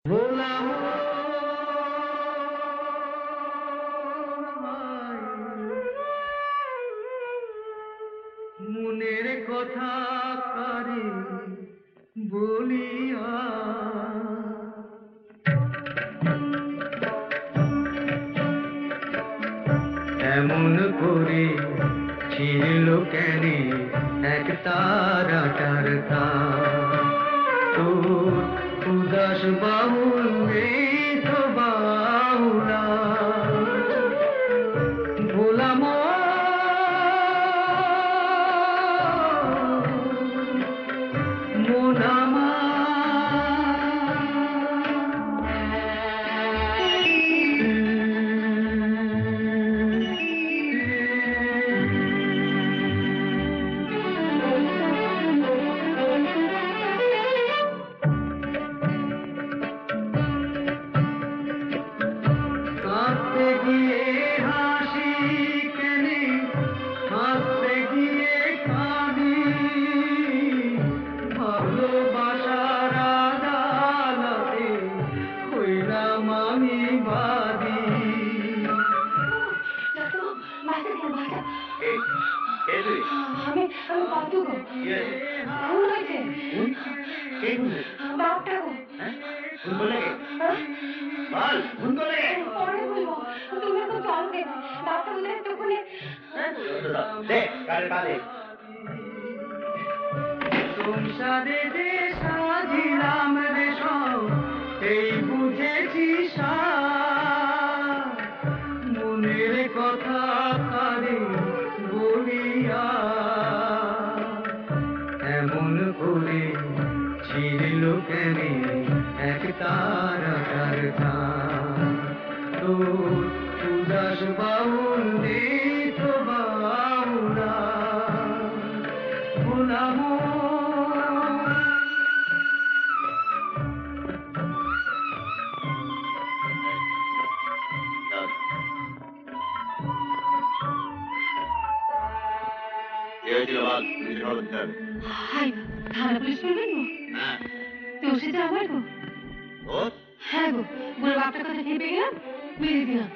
বললাম মনের কথা কারে বলিয়া এমন করে ছিল কেন এক তারাটার তোর উদাস বাহুল তো বাহুলা ভোলাম মোনামা হাসতে গিয়ে হাসি কেনে হাসতে গিয়ে কাঁদি ভালোবাসার আদালতে হইলাম আমি বাদী আমি বাদু গো ভুল হয়েছে বাপটা গো পরে বলবো তুমি তো চল দে বাপটা বলে তখনই সংসারে যে সাজিলাম রে সব এই বুঝেছি মনের কথা কারে বলিয়া এমন করে ছিল কেন এক তারাটার তোর উদাস বাউল তো বাউলা ভোলাম হাই থানা পুলিশ বলবেন গো তোর সাথে আমার গো হ্যাঁ গো বলে বাপটার কথা খেপে গেলাম মেরে দিলাম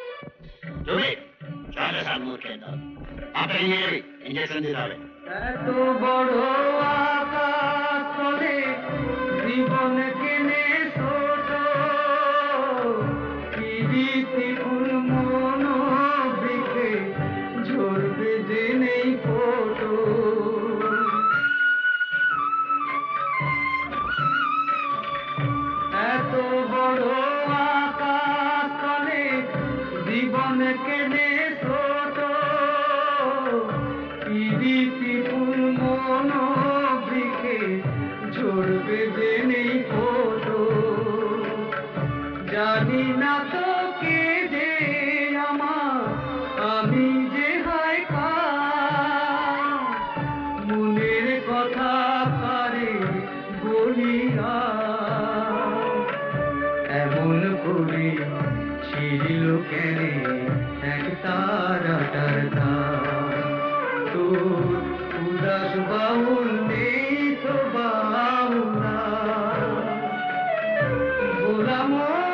এত বড় আকাশ তলে জীবন কেনে ছোট কি রীতিকুল মন বৃক্ষে ঝরবে যে নেই ফোটো এত বড় আকাশ তলে জীবন কেনে ছোট রীতিকুল মন বৃক্ষে ঝরবে যে নেই ফোটো জানি না তো কে যে আমার আমি যে হয় মনের কথা কারে বলিয়া এমন করে ছিল কেন এক তারাটার তোর উদাস বাউল তো বাউলা ভোলাম